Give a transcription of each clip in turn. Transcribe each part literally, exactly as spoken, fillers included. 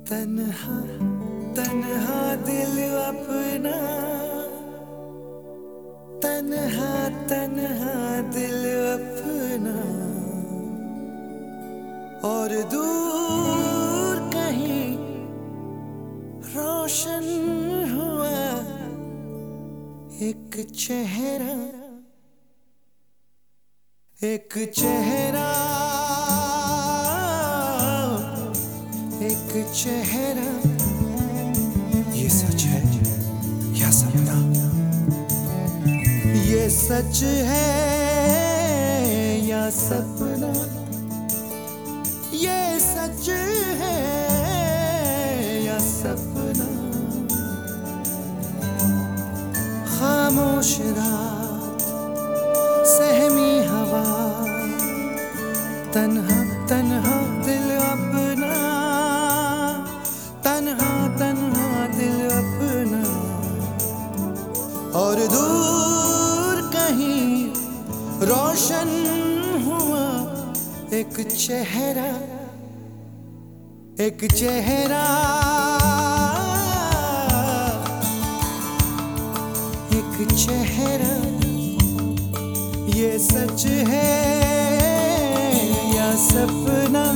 तन्हा तन्हा दिल अपना, तन्हा तन्हा दिल अपना, और दूर कहीं रोशन हुआ एक चेहरा, एक चेहरा, एक चेहरा। ये सच है या सपना, ये सच है या सपना, ये सच है या सपना। खामोश रात, सहमी हवा, तन्हा तन्हा दिल अपना, तन्हा तन्हा दिल अपना, और दूर कहीं रोशन हुआ एक चेहरा, एक चेहरा, एक चेहरा। ये सच है या सपना,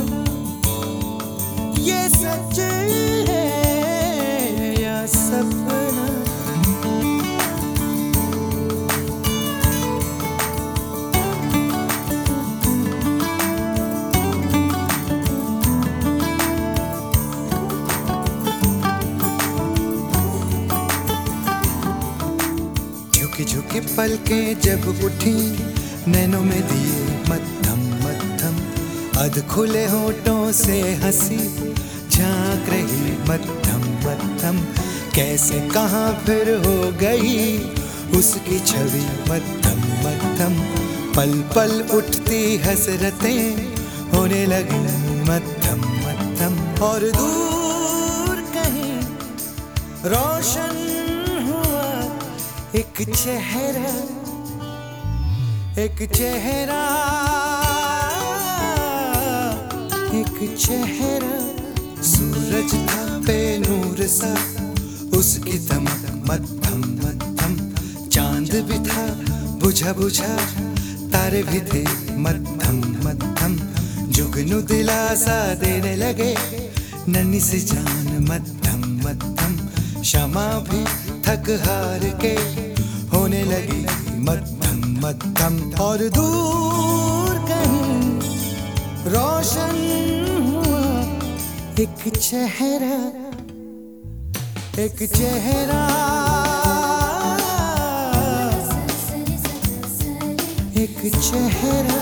ये सच है या सपना। झुकी झुकी पलकें जब उठी, नैनों में दिए मद्धम मद्धम, अध खुले होठों से हंसी झांक रही मद्धम मद्धम। कैसे कहाँ फिर हो गई उसकी छवि मद्धम मद्धम, पल पल उठती हसरतें होने लगी मद्धम मद्धम, और दूर कहीं रोशन हुआ एक चेहरा, एक चेहरा, एक चेहरा। सूरज था बेनूर सा, उसकी दमक मद्धम मद्धम, चांद भी था बुझा बुझा, तारे भी थे मद्धम मद्धम। जुगनू दिलासा देने लगे नन्ही सी जान मद्धम मद्धम, क्षमा भी थक हार के होने लगी मद्धम मद्धम, और दूर कहीं रोशन हुआ एक चेहरा, एक चेहरा, एक चेहरा।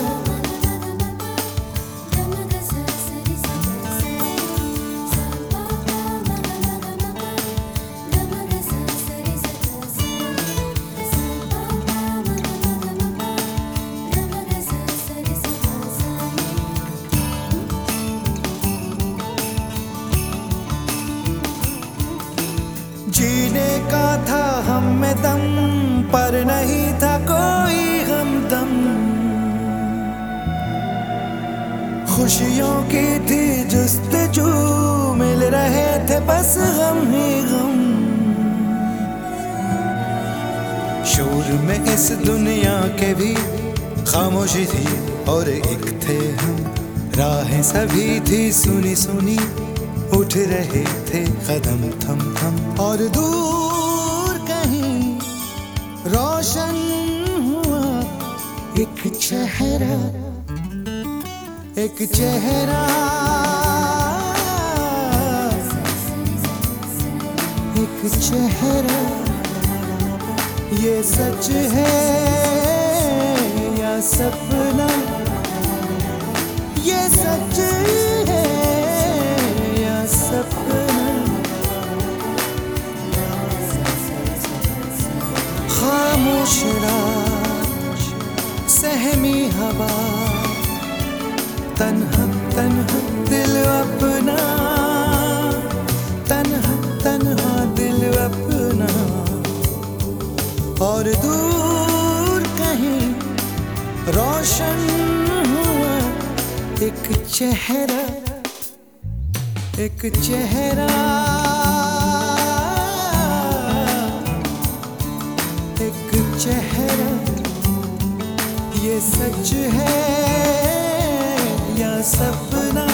जीने का था हम में दम, पर नहीं था कोई हमदम। खुशियों की थी जुस्तजू, मिल रहे थे बस गम ही गम। शोर में इस दुनिया के भी खामोशी थी, और एक थे हम, राहें सभी थी सुनी सुनी, उठ रहे थे कदम थम थम, और दूर कहीं रोशन हुआ एक चेहरा, एक चेहरा, एक चेहरा। ये सच है या सपना, ये सच है या सपना। खामोश रात, सहमी हवा, तन्हा तन्हा दिल अपना, तन्हा तन्हा दिल अपना, और दूर कहीं रोशन हुआ एक चेहरा, एक चेहरा, एक चेहरा, ये सच है या सपना।